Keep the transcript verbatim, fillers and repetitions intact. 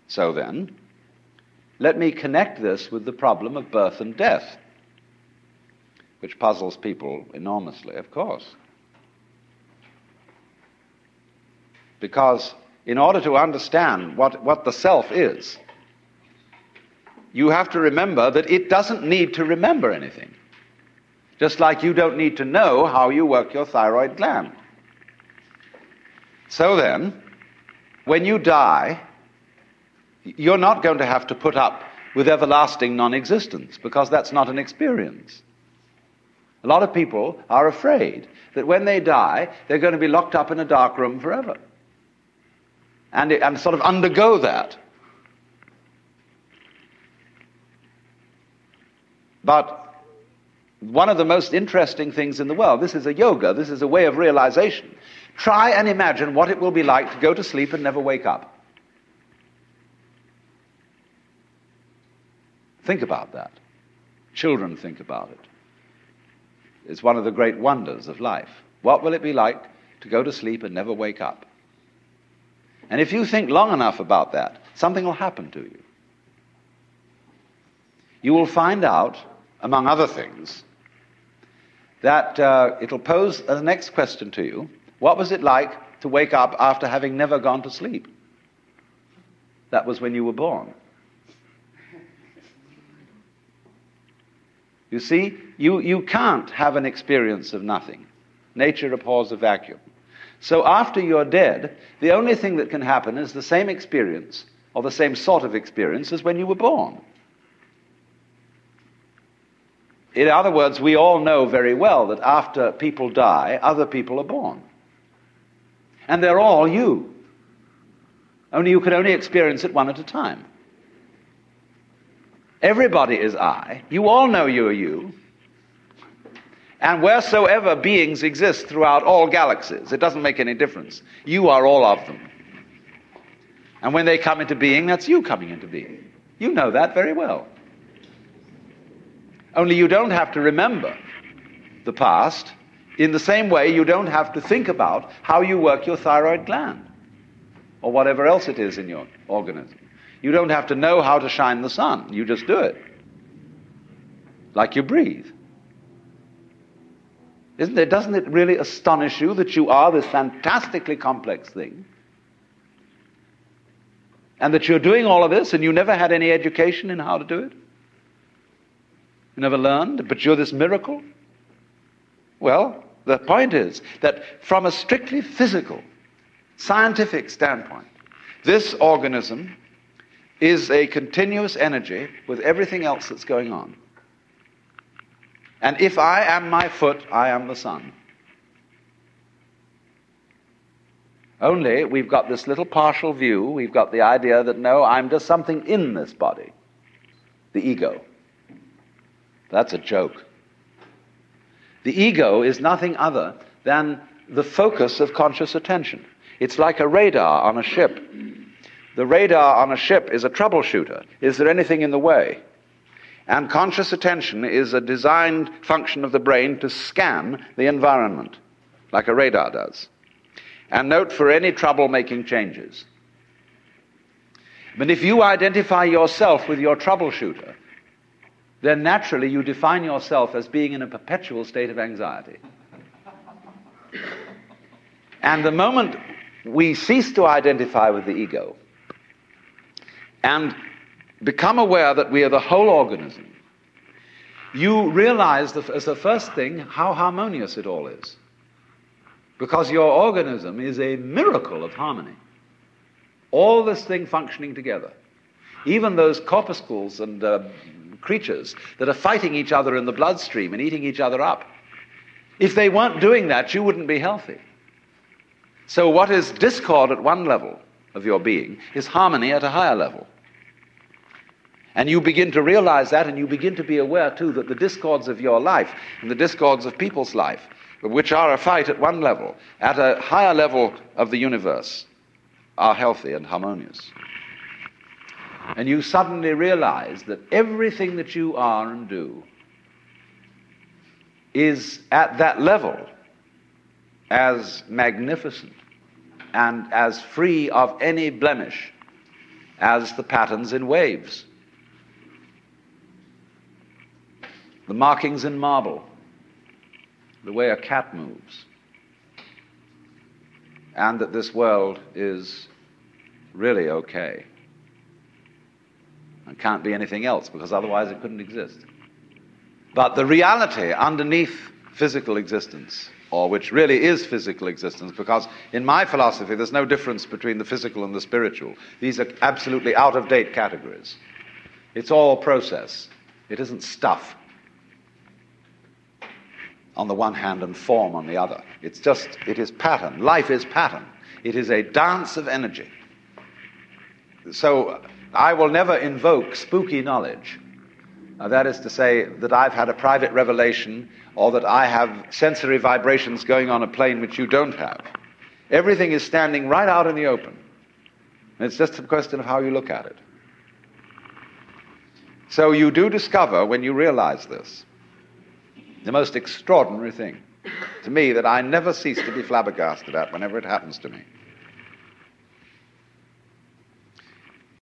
So then, let me connect this with the problem of birth and death, which puzzles people enormously, of course. Because in order to understand what, what the self is, you have to remember that it doesn't need to remember anything. Just like you don't need to know how you work your thyroid gland. So then, when you die, you're not going to have to put up with everlasting non-existence, because that's not an experience. A lot of people are afraid that when they die, they're going to be locked up in a dark room forever. And, and sort of undergo that. But one of the most interesting things in the world, this is a yoga, this is a way of realization. Try and imagine what it will be like to go to sleep and never wake up. Think about that. Children think about it. It's one of the great wonders of life. What will it be like to go to sleep and never wake up? And if you think long enough about that, something will happen to you. You will find out, among other things, that uh, it'll pose the next question to you. What was it like to wake up after having never gone to sleep? That was when you were born. You see, you, you can't have an experience of nothing. Nature abhors a vacuum. So after you're dead, the only thing that can happen is the same experience, or the same sort of experience, as when you were born. In other words, we all know very well that after people die, other people are born. And they're all you. Only you can only experience it one at a time. Everybody is I. You all know you are you. And wheresoever beings exist throughout all galaxies, it doesn't make any difference. You are all of them. And when they come into being, that's you coming into being. You know that very well. Only you don't have to remember the past. In the same way, you don't have to think about how you work your thyroid gland or whatever else it is in your organism. You don't have to know how to shine the sun. You just do it. Like you breathe. Isn't it, doesn't it really astonish you that you are this fantastically complex thing? And that you're doing all of this and you never had any education in how to do it? You never learned, but you're this miracle? Well, the point is that from a strictly physical, scientific standpoint, this organism is a continuous energy with everything else that's going on. And if I am my foot, I am the sun. Only we've got this little partial view. We've got the idea that, no, I'm just something in this body. The ego. That's a joke. The ego is nothing other than the focus of conscious attention. It's like a radar on a ship. The radar on a ship is a troubleshooter. Is there anything in the way? And conscious attention is a designed function of the brain to scan the environment, like a radar does, and note for any trouble-making changes. But if you identify yourself with your troubleshooter, then naturally you define yourself as being in a perpetual state of anxiety. And the moment we cease to identify with the ego and become aware that we are the whole organism, you realize that, as the first thing, how harmonious it all is. Because your organism is a miracle of harmony. All this thing functioning together. Even those corpuscles and uh, creatures that are fighting each other in the bloodstream and eating each other up. If they weren't doing that, you wouldn't be healthy. So what is discord at one level of your being is harmony at a higher level. And you begin to realize that, and you begin to be aware, too, that the discords of your life and the discords of people's life, which are a fight at one level, at a higher level of the universe, are healthy and harmonious. And you suddenly realize that everything that you are and do is at that level as magnificent and as free of any blemish as the patterns in waves, the markings in marble, the way a cat moves, and that this world is really okay and can't be anything else, because otherwise it couldn't exist. But the reality underneath physical existence, or which really is physical existence, because in my philosophy there's no difference between the physical and the spiritual. These are absolutely out-of-date categories. It's all process. It isn't stuff on the one hand and form on the other. It's just, it is pattern. Life is pattern. It is a dance of energy. So I will never invoke spooky knowledge. Uh, that is to say that I've had a private revelation, or that I have sensory vibrations going on a plane which you don't have. Everything is standing right out in the open. And it's just a question of how you look at it. So you do discover, when you realize this, the most extraordinary thing to me that I never cease to be flabbergasted at whenever it happens to me.